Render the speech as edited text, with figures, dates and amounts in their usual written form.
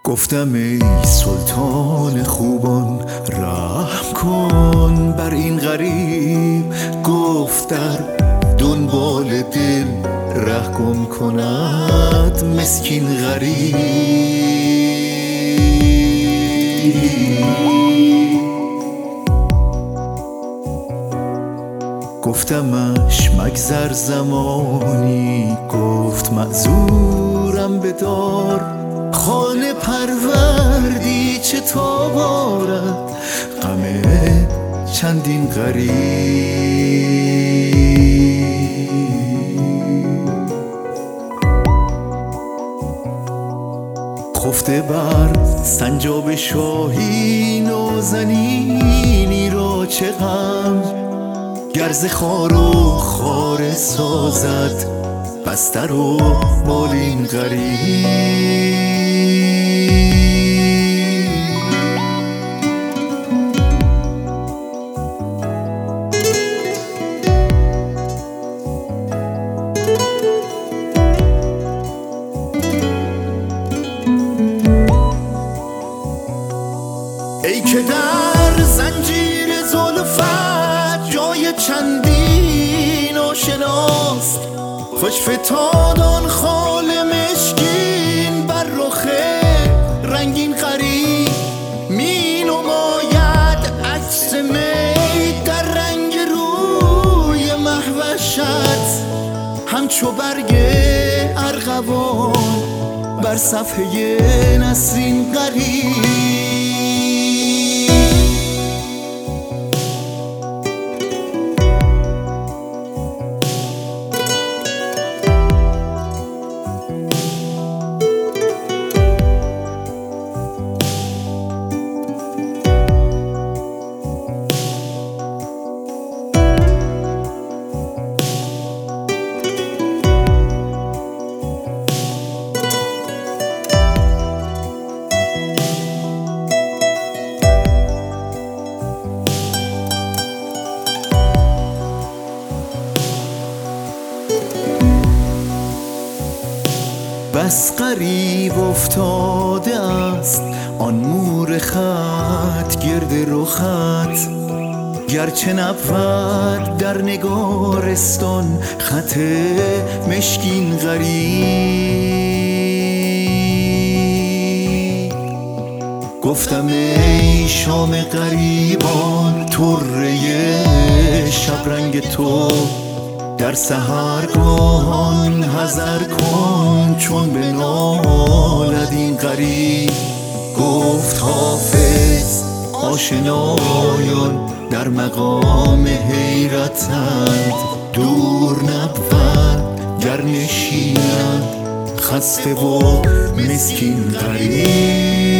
گفتم ای سلطان خوبان رحم کن بر این غریب. گفت در دنبال دل ره گم کند مسکین غریب. گفتمش مگذر زمانی، گفت معذورم بدار. خانه پروردی چه تاب آرد غم چندین غریب. خفته بر سنجاب شاهی نازنینی را چه غم، گرز خار و خاره سازد بستر و بالین غریب. ای که در زنجیر زلفت جای چندین آشناست، خوش فتاد آن خال مشکین بر رخ رنگین غریب. می نماید عکس می در رنگ روی مهوشت، همچو برگ ارغوان بر صفحه نسرین غریب. بس غریب افتاده است آن مور خط گرد رخت، گرچه نبود در نگارستان خط مشکین غریب. گفتم ای شام غریبان طره شبرنگ تو، در سحرگاهان حذر کن چون بنالد این غریب. گفت حافظ آشنایان در مقام حیرتند، دور نبود گر نشینند خسته و مسکین غریب.